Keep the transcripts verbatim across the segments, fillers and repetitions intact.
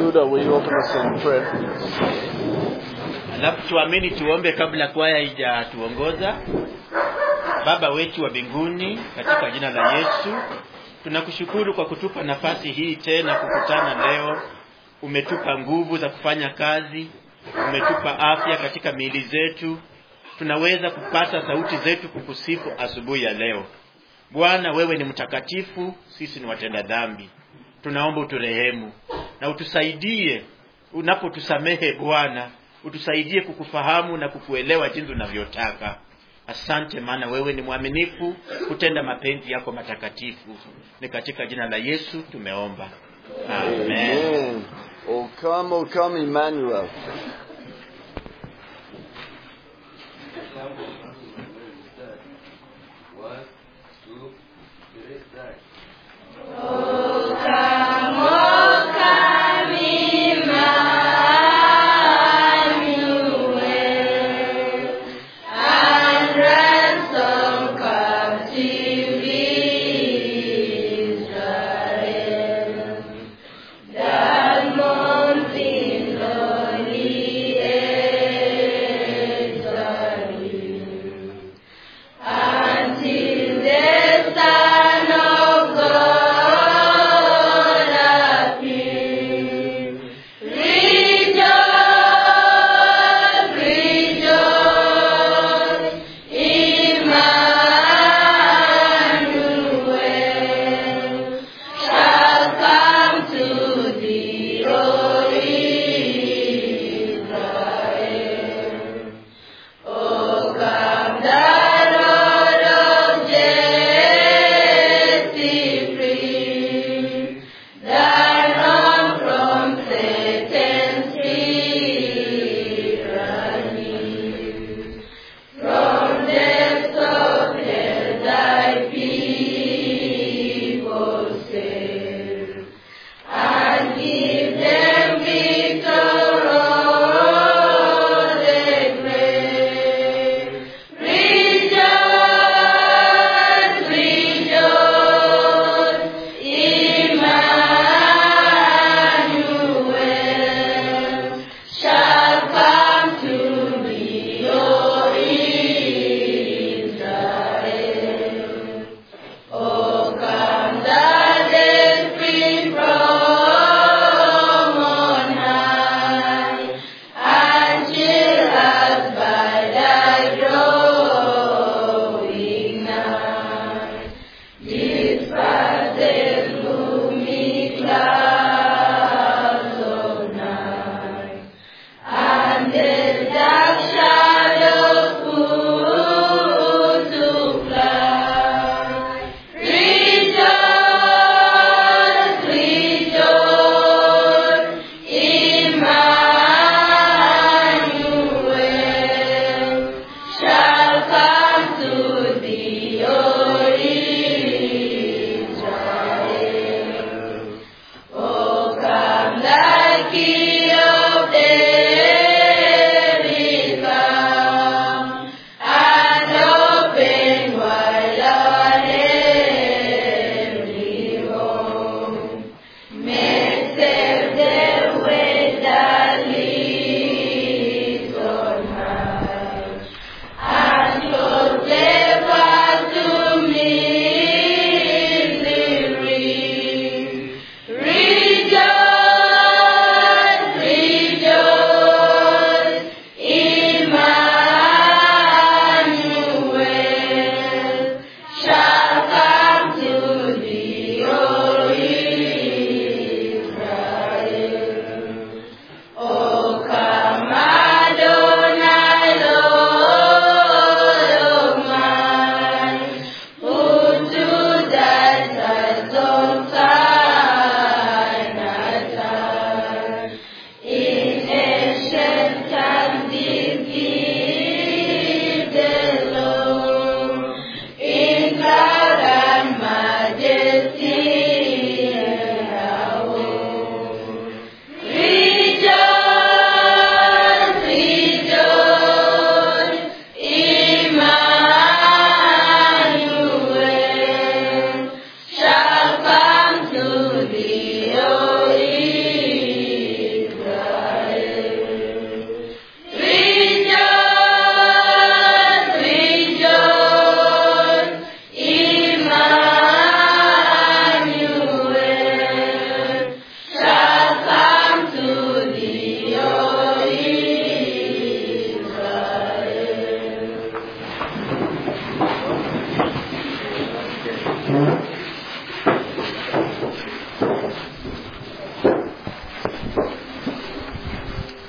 Judah, will you open us in prayer? Alafu tuamini tuombe kabla kwaya haijatuongoza. Baba wetu wa mbinguni, katika jina la Yesu, tunakushukuru kwa kutupa nafasi hii tena kukutana leo. Umetupa nguvu za kufanya kazi, umetupa afya katika miili zetu. Tunaweza kupata sauti zetu kukusifu asubuhi ya leo. Bwana, wewe ni mtakatifu, sisi ni watenda dhambi. Tunaomba uturehemu na utusaidie unapotusamehe Bwana. Utusaidie kukufahamu na kukuelewa jinsi unavyotaka. Asante maana wewe ni mwaminifu kutenda mapenzi yako matakatifu. Ni katika jina la Yesu tumeomba. Amen. Amen. O come, O come, Emmanuel. Lonely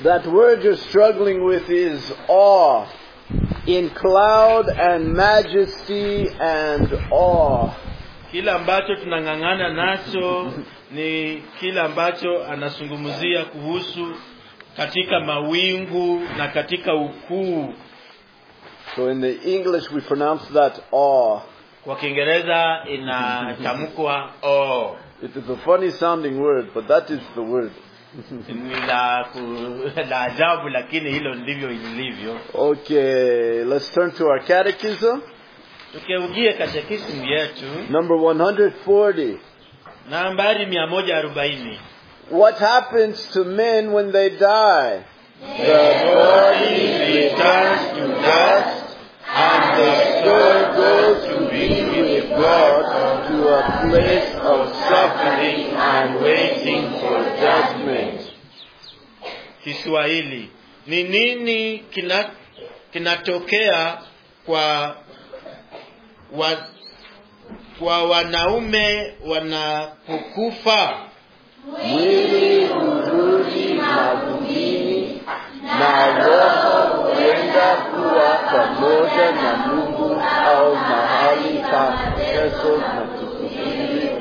That word you're struggling with is awe. In cloud and majesty and awe. Kila ambacho tunang'ang'ana nacho ni kila ambacho anazungumzia kuhusu katika mawingu na katika ukuu. So in the English we pronounce that awe. Kwa Kiingereza inatamkwa awe. It is a funny sounding word, but that is the word. Okay, let's turn to our catechism. Tukeugie katekisimu yetu. Number one hundred forty. Nambari mia moja arobaini. What happens to men when they die? The body returns to dust, and the soul goes to be with God to a place of suffering and waiting for judgment. Kiswahili. Ni nini kina kinatokea kwa wa, kwa wanaume wanapokufa? Mwili hurudi mavumbini na roho huenda kuwa pamoja na Mungu au mahali pa mateso na kusubiri.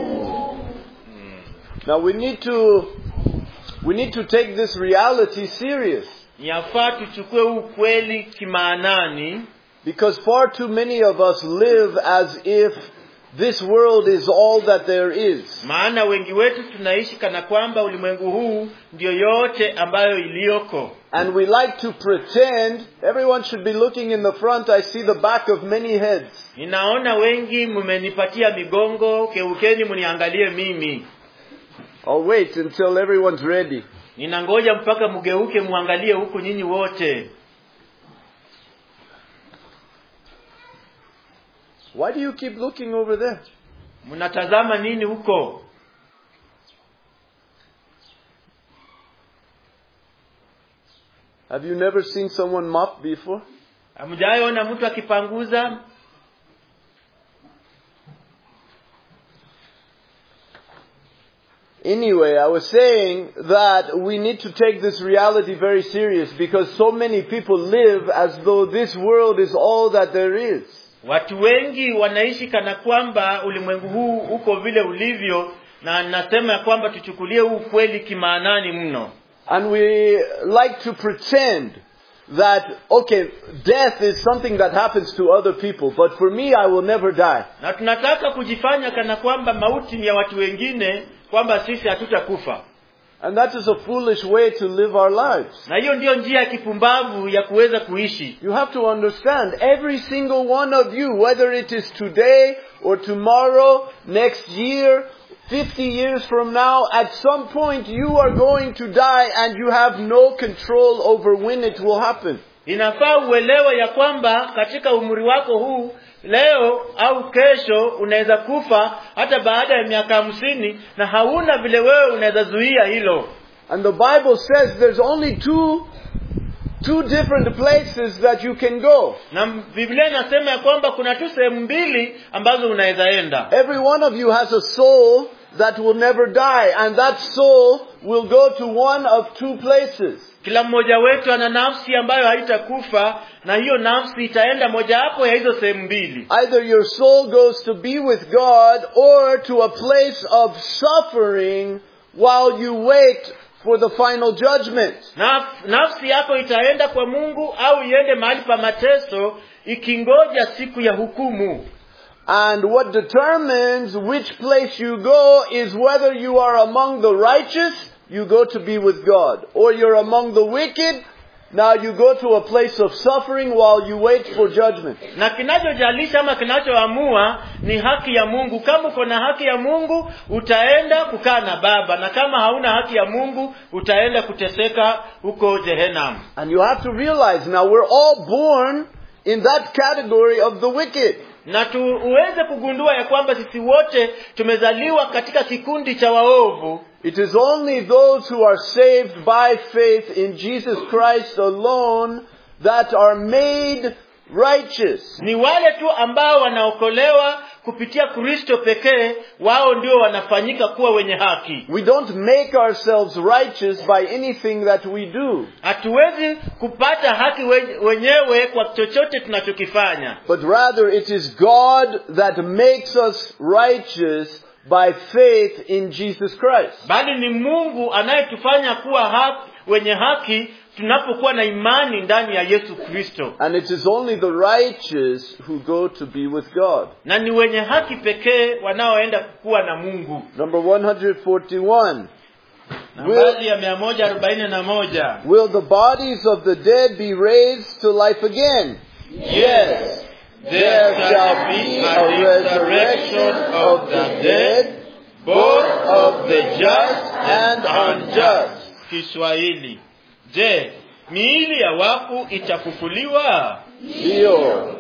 Now we need to we need to take this reality serious. Yafaa tuchukue ukweli kimaanani, because far too many of us live as if this world is all that there is. Maana wengi wetu tunaishi kana kwamba ulimwengu huu ndio yote ambayo iliyoko. And we like to pretend. Everyone should be looking in the front. I see the back of many heads. Ninaona wengi mmenipatia migongo, keukeni mniangalie mimi. I'll wait until everyone's ready. Ninangoja mpaka mgeuke muangalie huko nyinyi wote. Why do you keep looking over there? Mnatazama nini huko? Have you never seen someone mop before? Hamjaona mtu akipanguza? Anyway, I was saying that we need to take this reality very serious because so many people live as though this world is all that there is. Watu wengi wanaishi kana kwamba ulimwengu huu uko vile ulivyo, na nasema kwamba tuchukulie huu kweli kimaanani mno. And we like to pretend that, okay, death is something that happens to other people, but for me I will never die. Na tunataka kujifanya kana kwamba mauti ni ya watu wengine, kwamba sisi hatutakufa. And that is a foolish way to live our lives. Na hiyo ndio njia ya kipumbavu ya kuweza kuishi. You have to understand, every single one of you, whether it is today or tomorrow, next year, fifty years from now, at some point you are going to die and you have no control over when it will happen. Inafaa uelewe ya kwamba katika umri wako huu, leo au kesho unaweza kufa hata baada ya miaka hamsini, na hauna vile wewe unaweza zuia hilo. And the Bible says there's only two two different places that you can go. Na Biblia inasema ya kwamba kuna tu sehemu mbili ambazo unaweza enda. Every one of you has a soul that will never die, and that soul will go to one of two places. Kila mmoja wetu ana nafsi ambayo haitakufa, na hiyo nafsi itaenda moja hapo ya hizo sehemu mbili. Either your soul goes to be with God or to a place of suffering while you wait for the final judgment. Na nafsi yako itaenda kwa Mungu au iende mahali pa mateso ikingoja siku ya hukumu. And what determines which place you go is whether you are among the righteous, you go to be with God, or you're among the wicked, now you go to a place of suffering while you wait for judgment. Na kinachojalisha ama kinachoamua ni haki ya Mungu. Kama uko na haki ya Mungu, utaenda kukaa na Baba, na kama hauna haki ya Mungu, utaenda kuteseka huko Jehanamu. And you have to realize now we're all born in that category of the wicked. Na tuweze kugundua ya kwamba sisi wote tumezaliwa katika kikundi cha waovu. It is only those who are saved by faith in Jesus Christ alone that are made righteous. Ni wale tu ambao wanaokolewa kupitia Kristo pekee, wao ndio wanafanyika kuwa wenye haki. We don't make ourselves righteous by anything that we do. Hatuwezi kupata haki wenyewe kwa chochote tunachokifanya. But rather it is God that makes us righteous by faith in Jesus Christ. Bali ni Mungu anayetufanya kuwa haki, wenye haki tunapokuwa na imani ndani ya Yesu Kristo. And it is only the righteous who go to be with God. Na ni wenye haki pekee wanaoenda kuwa na Mungu. Number one forty-one. Nambari ya mia moja arobaini na moja. Will the bodies of the dead be raised to life again? Yes. There shall be a resurrection of the dead, both of the just and unjust. Kiswahili. Je, miili ya wafu itafufuliwa? Ndio.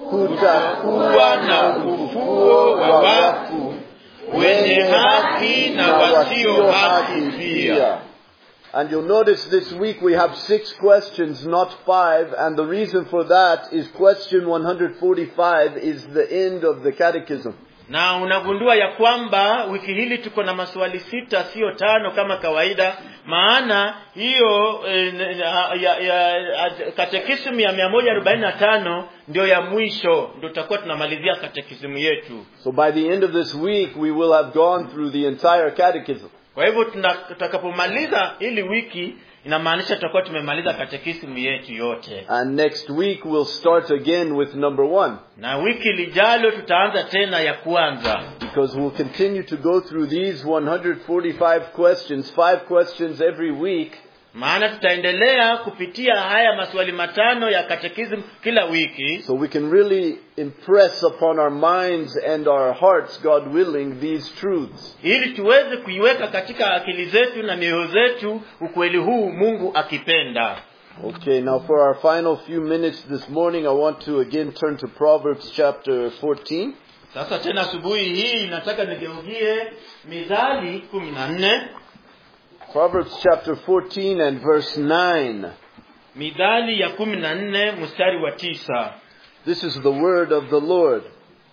Kutakuwa na ufufuo wa wafu, wenye haki na wasio haki pia. And you'll notice this week we have six questions, not five. And the reason for that is question one forty-five is the end of the catechism. Na unagundua ya kwamba wiki hili tuko na maswali sita sio tano kama kawaida, maana hiyo eh, ya, ya, ya katekisimu ya mia moja arobaini na tano ndio ya mwisho, ndio tutakuwa tunamalizia katekisimu yetu. So by the end of this week we will have gone through the entire catechism. Kwa hivyo tutakapomaliza ili wiki inamaanisha tutakuwa tumemaliza katekisimu yetu yote. And next week we'll start again with number one. Na wiki lijalo tutaanza tena ya kwanza. Because we'll continue to go through these one forty-five questions, five questions every week. Maana tutaendelea kupitia haya maswali matano ya katekisimu kila wiki. So we can really impress upon our minds and our hearts, God willing, these truths. Ili tuweze kuiweka katika akili zetu na mioyo zetu ukweli huu Mungu akipenda. Okay, now for our final few minutes this morning, I want to again turn to Proverbs chapter fourteen. Sasa tena asubuhi hii nataka nigeukie Mithali kumi na nne. Proverbs chapter fourteen and verse nine. Mithali ya kumi na nne mstari wa tisa. This is the word of the Lord.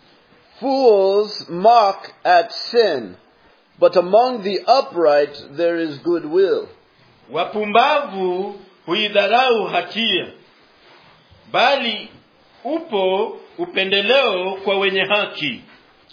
Fools mock at sin, but among the upright there is goodwill. Wapumbavu huidharau hatia, bali upo upendeleo kwa wenye haki.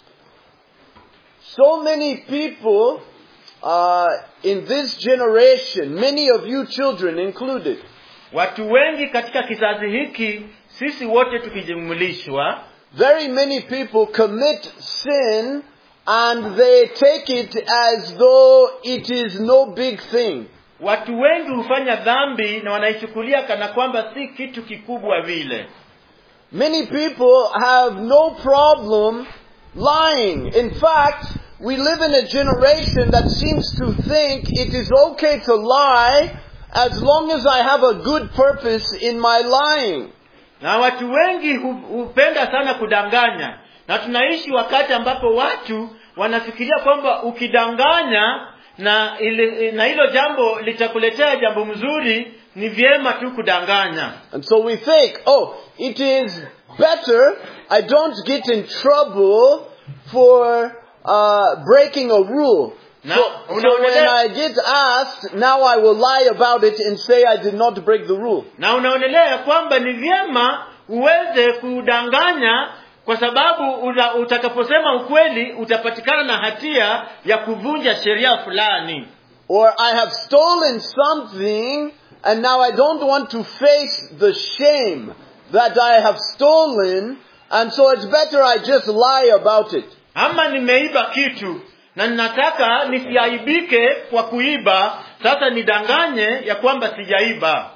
So many people uh, in this generation, many of you children included, watu wengi katika kizazi hiki, sisi wote tukijumulishwa, very many people commit sin and they take it as though it is no big thing. Watu wengi hufanya dhambi na wanaichukulia kana kwamba si kitu kikubwa vile. Many people have no problem lying. In fact, we live in a generation that seems to think it is okay to lie as long as I have a good purpose in my lying. Na watu wengi hupenda sana kudanganya. Na tunaishi wakati ambapo watu wanafikiria kwamba ukidanganya na ile, na hilo jambo litakuletea jambo mzuri, ni vyema tu kudanganya. And so we think, oh, it is better I don't get in trouble for uh, breaking a rule. Na, so, so when I get asked, now I will lie about it and say I did not break the rule. Na unaonelea kwamba ni vyema uweze kudanganya kwa sababu utakaposema ukweli utapatikana na hatia ya kuvunja sheria fulani. Or I have stolen something and now I don't want to face the shame that I have stolen, and so it's better I just lie about it. Ama nimeiba kitu na ninataka nisiaibike kwa kuiba, sasa nidanganye ya kwamba sijaiba.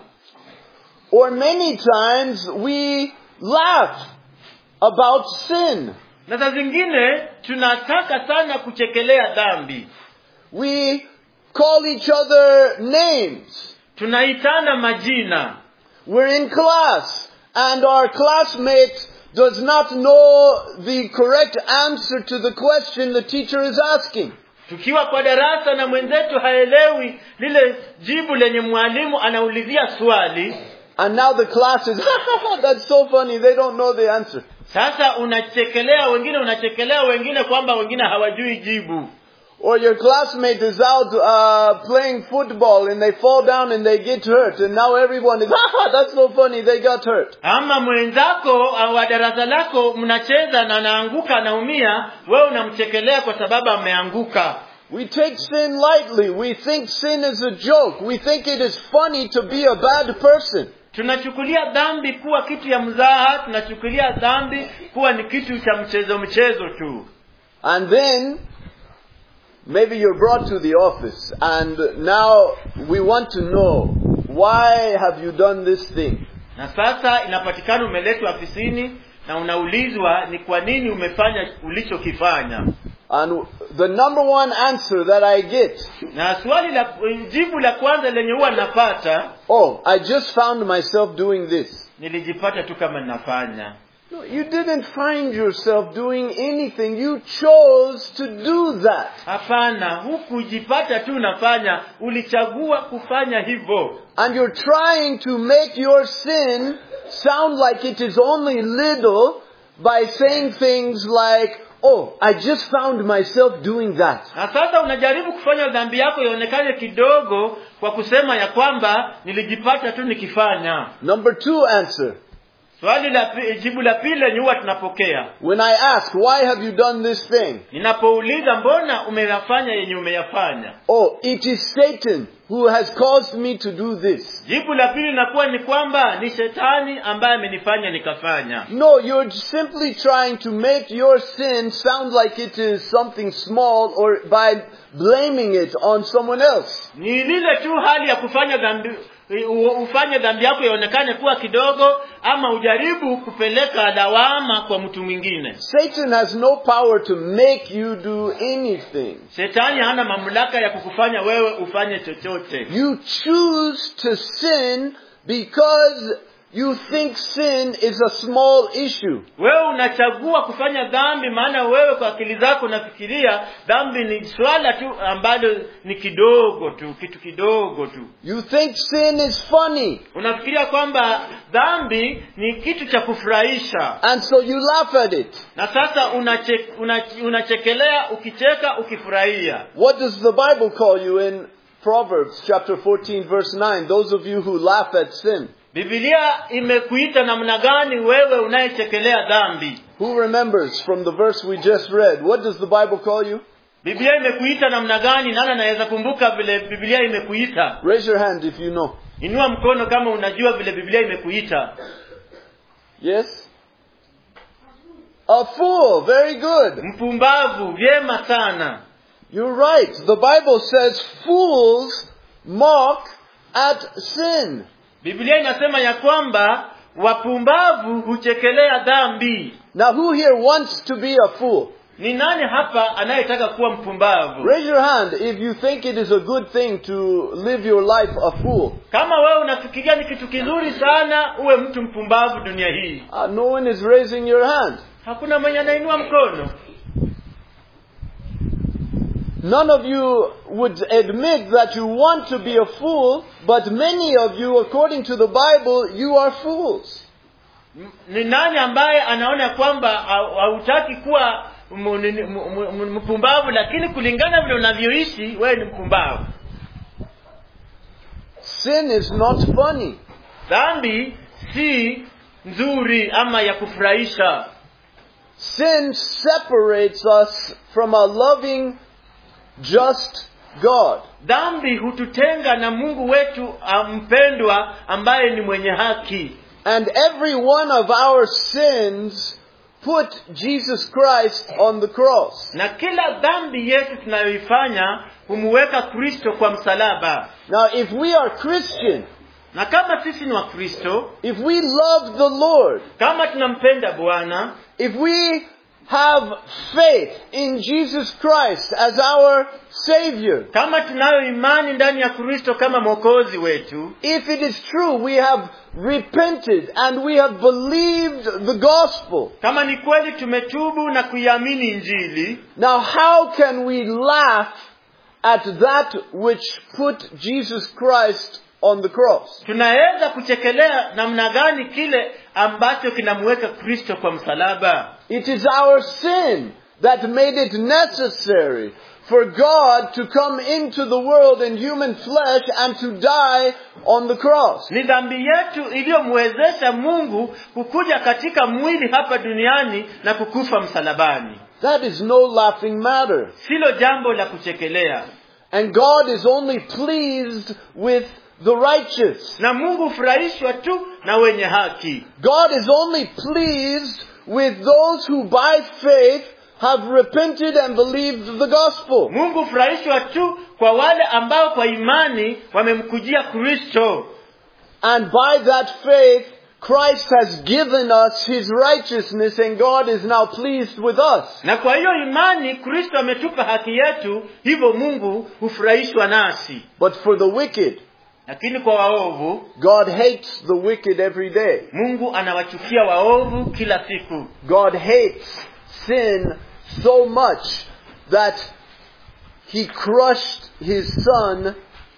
Or many times we laugh about sin. Na saa zingine tunataka sana kuchekelea dhambi. We call each other names. Tunaitana majina. We're in class and our classmate does not know the correct answer to the question the teacher is asking. Tukiwa kwa darasa na mwenzetu haelewi lile jibu lenye mwalimu anaulizia swali. And now the class is, that's so funny, they don't know the answer. Sasa unachekelea wengine, unachekelea wengine kwamba wengine hawajui jibu. Or your classmate is out uh, playing football and they fall down and they get hurt. And now everyone is, that's so funny, they got hurt. Ama mwenzako wa darasa lako mnacheza na anaanguka anaumia, wewe unamchekelea kwa sababu ameanguka. We take sin lightly. We think sin is a joke. We think it is funny to be a bad person. Tunachukulia dhambi kuwa kitu ya mzaha, tunachukulia dhambi kuwa ni kitu cha mchezo mchezo tu. And then maybe you're brought to the office and now we want to know, why have you done this thing? Na sasa inapatikana umeletwa ofisini na unaulizwa ni kwa nini umefanya ulichokifanya. And the number one answer that I get, na swali la jibu la kwanza lenye huwa napata, oh, I just found myself doing this. Nilijipata tu kama ninafanya. No, you didn't find yourself doing anything. You chose to do that. Hapana, hukujipata tu nafanya, ulichagua kufanya hivyo. And you're trying to make your sin sound like it is only little by saying things like, oh, I just found myself doing that. Na sasa unajaribu kufanya dhambi yako ionekane kidogo kwa kusema ya kwamba nilijipata tu nikifanya. Number two answer. Swali la jibu la pili lenye huwa tunapokea. When I ask, why have you done this thing? Ninapouliza mbona umeyafanya yenye umeyafanya? Oh, it is Satan who has caused me to do this. Jibu la pili linakuwa ni kwamba ni shetani ambaye amenifanya nikafanya. No, you're simply trying to make your sin sound like it is something small, or by blaming it on someone else. Ni lile tu hali ya kufanya dhambi, ufanye dhambi yako ionekane kuwa kidogo, ama ujaribu kupeleka lawama kwa mtu mwingine. Satan has no power to make you do anything. Shetani hana mamlaka ya kukufanya wewe ufanye chochote. You choose to sin because you think sin is a small issue. Wewe unachagua kufanya dhambi maana wewe kwa akili zako unafikiria dhambi ni swala tu ambalo ni kidogo tu, kitu kidogo tu. You think sin is funny. Unafikiria kwamba dhambi ni kitu cha kufurahisha. And so you laugh at it. Na sasa unache, unache, unachekelea ukicheka ukifurahia. What does the Bible call you in Proverbs chapter fourteen verse nine? Those of you who laugh at sin. Biblia imekuita namna gani wewe unayechekelea dhambi? Who remembers from the verse we just read? What does the Bible call you? Biblia imekuita namna gani? Nani anaweza kumbuka vile Biblia imekuita? Raise your hand if you know. Inua mkono kama unajua vile Biblia imekuita. Yes? A fool. Very good. Mpumbavu. Vyema sana. You're right. The Bible says fools mock at sin. Biblia inasema ya kwamba wapumbavu huchekelea dhambi. Now who here wants to be a fool? Ni nani hapa anayetaka kuwa mpumbavu? Raise your hand if you think it is a good thing to live your life a fool. Kama wewe unafikiria ni kitu kizuri sana uwe mtu mpumbavu dunia hii. Uh, no one is raising your hand. Hakuna mwenye anainua mkono. None of you would admit that you want to be a fool, but many of you, according to the Bible, you are fools. Ni nani ambaye anaona kwamba hautaki kuwa mpumbavu, lakini kulingana vile unavyoishi wewe ni mpumbavu? Sin is not funny. Dhambi si nzuri ama ya kufurahisha. Sin separates us from a loving, just God. Dhambi hututenga na Mungu wetu mpendwa ambaye ni mwenye haki. And every one of our sins put Jesus Christ on the cross. Na kila dhambi yetu tunayoifanya humweka Kristo kwa msalaba. Now if we are Christian, na kama sisi ni wa Kristo, if we love the Lord, kama tunampenda Bwana, if we have faith in Jesus Christ as our Savior, kama tunayo imani ndani ya Kristo kama mwokozi wetu, if it is true we have repented and we have believed the gospel, kama ni kweli tumetubu na kuiamini Injili, now how can we laugh at that which put Jesus Christ on the cross. Tunaweza kuchekelea namna gani kile ambacho kinamweka Kristo kwa msalaba? It is our sin that made it necessary for God to come into the world in human flesh and to die on the cross. Ni dhambi yetu iliyomwezesha Mungu kukuja katika mwili hapa duniani na kukufa msalabani. That is no laughing matter. Silo jambo la kuchekelea. And God is only pleased with the righteous. Na Mungu furahishwa tu na wenye haki. God is only pleased with those who by faith have repented and believed the gospel. Mungu furahishwa tu kwa wale ambao kwa imani wamemkujia Kristo. And by that faith, Christ has given us His righteousness and God is now pleased with us. Na kwa hiyo imani Kristo ametupa haki yetu, hivyo Mungu hufurahishwa nasi. But for the wicked, lakini kwa waovu, God hates the wicked every day. Mungu anawachukia waovu kila siku. God hates sin so much that He crushed His Son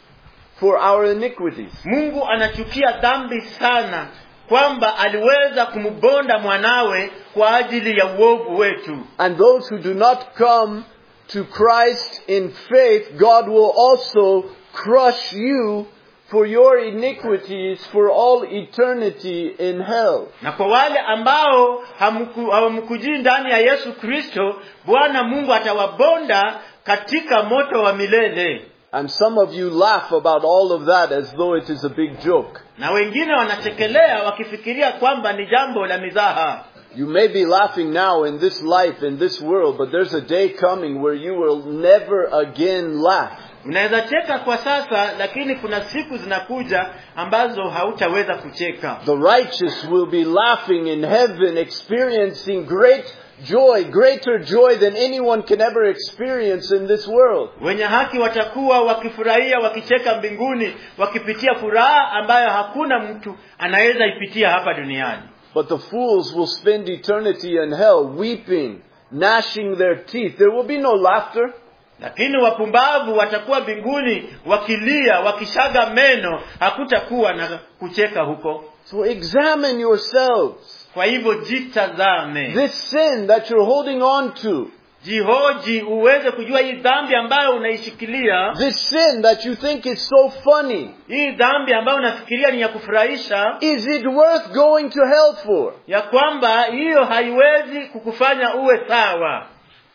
for our iniquities. Mungu anachukia dhambi sana kwamba aliweza kumbonda mwanawe kwa ajili ya uovu wetu. And those who do not come to Christ in faith, God will also crush you for your iniquities for all eternity in hell. Na kwa wale ambao hawamkujii ndani ya Yesu Kristo, Bwana Mungu atawabonda katika moto wa milele. And some of you laugh about all of that as though it is a big joke. Na wengine wanachekelea wakifikiria kwamba ni jambo la mizaha. You may be laughing now in this life, in this world, but there's a day coming where you will never again laugh. Unaweza cheka kwa sasa, lakini kuna siku zinakuja ambazo hautaweza kucheka. The righteous will be laughing in heaven, experiencing great joy, greater joy than anyone can ever experience in this world. Wenye haki watakuwa wakifurahia, wakicheka mbinguni, wakipitia furaha ambayo hakuna mtu anaweza ipitia hapa duniani. But the fools will spend eternity in hell, weeping, gnashing their teeth. There will be no laughter. Lakini wapumbavu watakuwa mbinguni wakilia, wakishaga meno, hakutakuwa na kucheka huko. So examine yourselves. Kwa hivyo jitazame. This sin that you're holding on to. Jihoji uweze kujua hii dhambi ambayo unaishikilia. This sin that you think is so funny. Hii dhambi ambayo unafikiria ni ya kufurahisha. Is it worth going to hell for? Ya kwamba hiyo haiwezi kukufanya uwe sawa.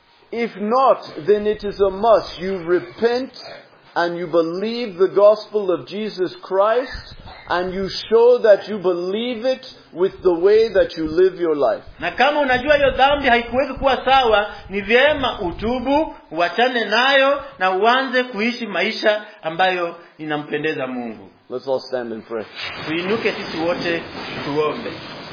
If not, then it is a must. You repent and you believe the gospel of Jesus Christ and you show that you believe it with the way that you live your life. Na kama unajua hiyo dhambi haikuwezi kuwa sawa, ni vyema utubu, uachane nayo na uanze kuishi maisha ambayo inampendeza Mungu. Let's all stand and pray. Tuinuke sisi wote tuombe.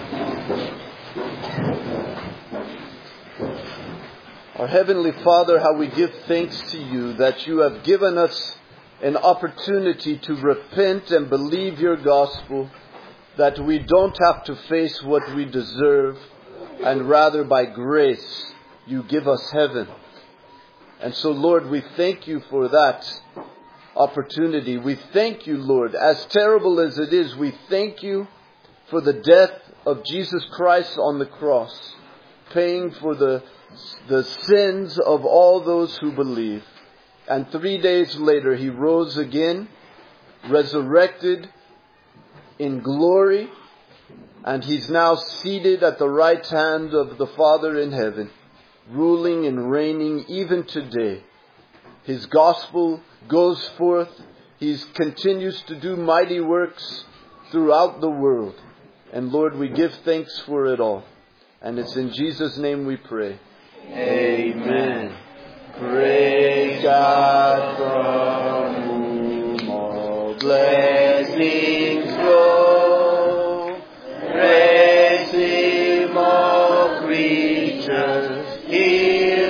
Our Heavenly Father, how we give thanks to you that you have given us an opportunity to repent and believe your gospel, that we don't have to face what we deserve, and rather by grace you give us heaven. And so, Lord, we thank you for that opportunity. We thank you, Lord, as terrible as it is, we thank you for the death of Jesus Christ on the cross, paying for the the sins of all those who believe. And three days later, He rose again, resurrected in glory, and He's now seated at the right hand of the Father in heaven, ruling and reigning even today. His gospel goes forth. He continues to do mighty works throughout the world. And Lord, we give thanks for it all. And it's in Jesus' name we pray. Amen. Praise God from whom all blessings flow. Praise Him, all creatures here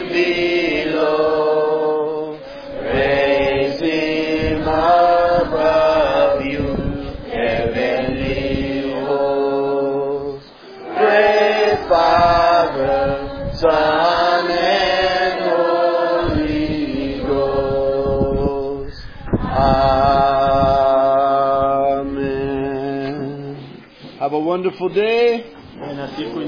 below. Praise Him above you, heavenly hosts. Praise Father, Son, and Holy Ghost. Have a wonderful day. Na siku